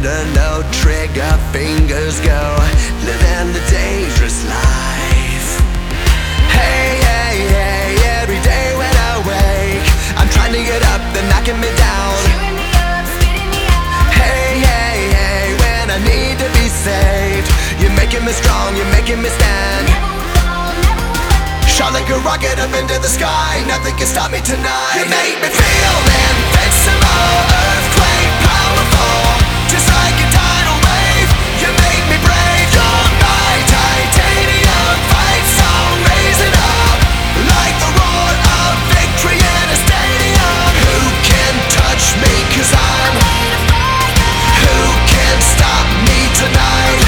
under no trigger, fingers go, living the dangerous life. Hey, hey, hey, every day when I wake, I'm trying to get up, they're knocking me down. Chewing me up, spitting me out. Hey, hey, hey, when I need to be saved, you're making me strong, you're making me stand. Never will fall, never will fall. Shot like a rocket up into the sky, nothing can stop me tonight. You make me feel invincible, earthquake powerful, just like a tidal wave. You make me brave, you're my titanium fight song, raise it up like the roar of victory in a stadium. Who can touch me, 'cause I'm Made of fire, who can stop me tonight?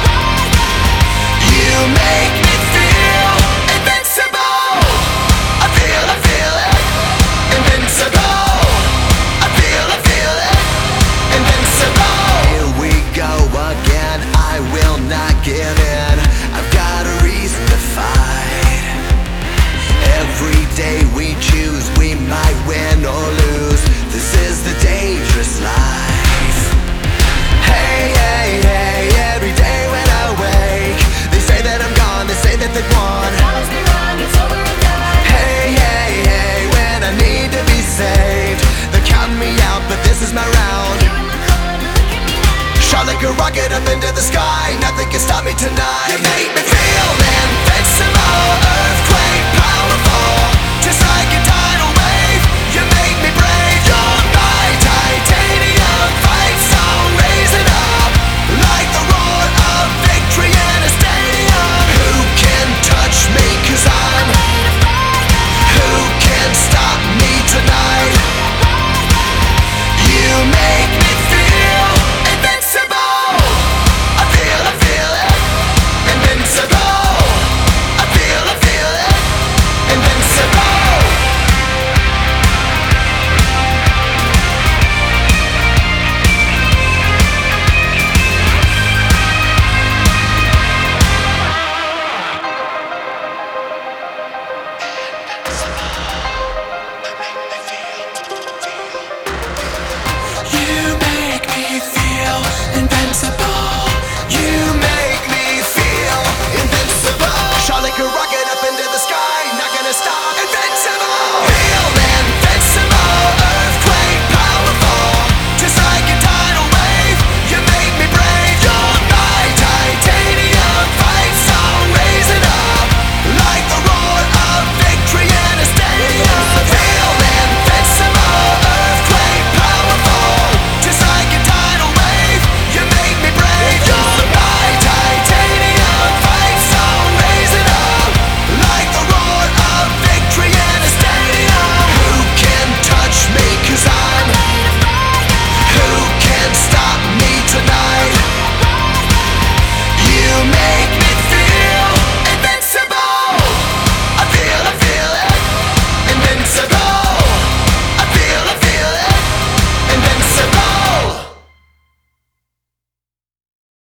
You make me feel invincible. I feel it, invincible. I feel it, invincible. Here we go again, I will not give in. I've got a reason to fight. Every day we choose, we might win or lose. This is the dangerous life. Hey, hey, hey, every day when I wake, they say that I'm gone, they say that they've won. promise me wrong, it's over and done. Hey, hey, hey, when I need to be saved, they're counting me out, but this is my round. You're in the corner, look at me now. Shot like a rocket up into the sky, nothing can stop me tonight. You make me feel invincible.